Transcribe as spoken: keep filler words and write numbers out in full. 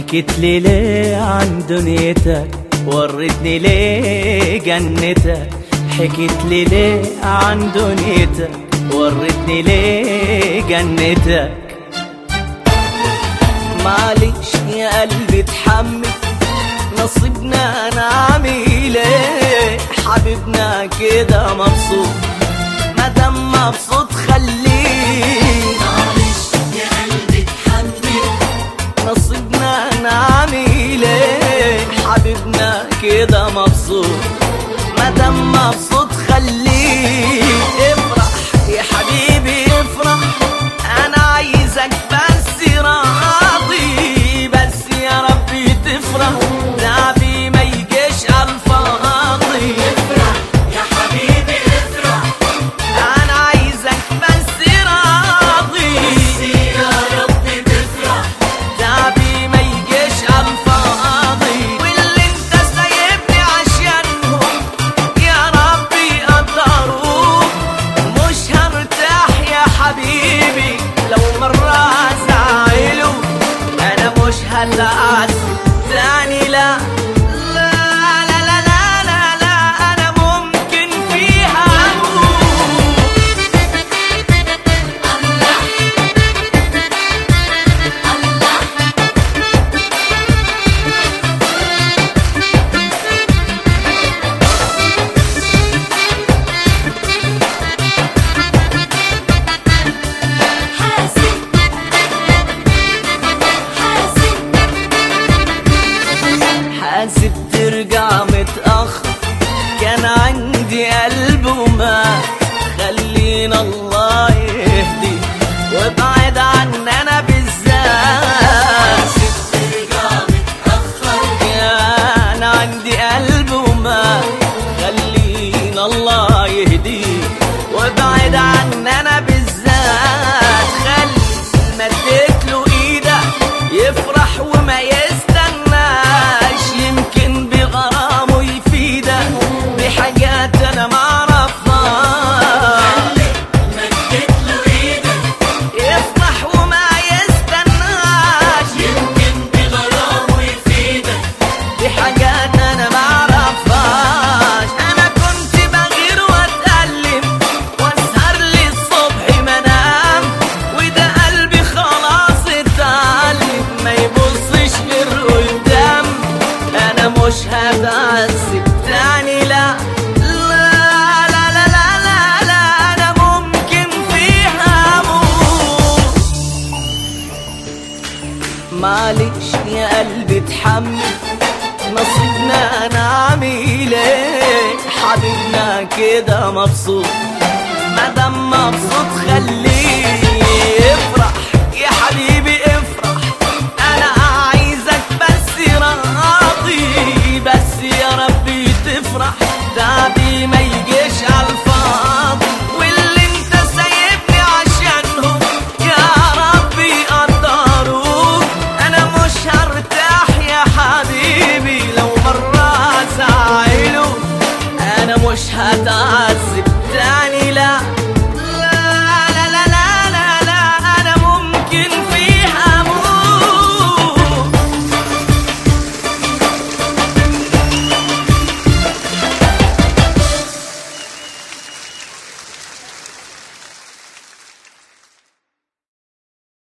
حكيت لي ليه عن دنيتك، وريتني ليه جنتك. حكيت لي ليه عن دنيتك، وريتني ليه جنتك. معلش يا قلبي اتحمل، نصيبنا نعمل ايه؟ حبيبنا كده مبسوط، مادام مبسوط خليه. معلش يا قلبي اتحمل، نصيبنا نعمل ايه؟ حبيبنا كده مبسوط، مادام مبسوط خليه. افرح يا حبيبي افرح، انا عايزك بس راضي، بس يا ربي تفرح، تعبي ما يجيش عالفاضي. افرح يا حبيبي افرح، انا عايزك بس راضي، بس يا ربي تفرح، تعبي ما يجيش عالفاضي. واللي انت سايبني عشانهم يا ربي قدروك، مش هرتاح يا حبيبي لو مرة زعلوا. انا مش هلعب تاني، لا لا لا لا لا لا لا، انا ممكن فيها اموت. الله الله. حاسب حاسب حاسب ترجع متأخر، كان عندي قلب وما. خلينا الله يهدي وابعد عننا بالذات. حاسب ترجع متأخر، كان عندي قلب وما. خلينا الله يهدي وابعد عننا بالذات. خلي مديت له ايدك يفرح وما يستناش، يمكن بغرامه يفيدك بحاجات انا معرفهاش. مدت له ايدك يفرح وما يستناش، يمكن بغرامه يفيدك، بحاجات انا معرفهاش. انا كنت بغير واتألم واسهر للصبح منام، وده قلبي خلاص اتعلم ما يبصش غير قدام. انا مش هتعذب تاني، لا لا لا لا لا لا لا، انا ممكن فيها اموت. معلش يا قلبي اتحمل، نصيبنا نعمل ايه؟ حبيبنا كده مبسوط،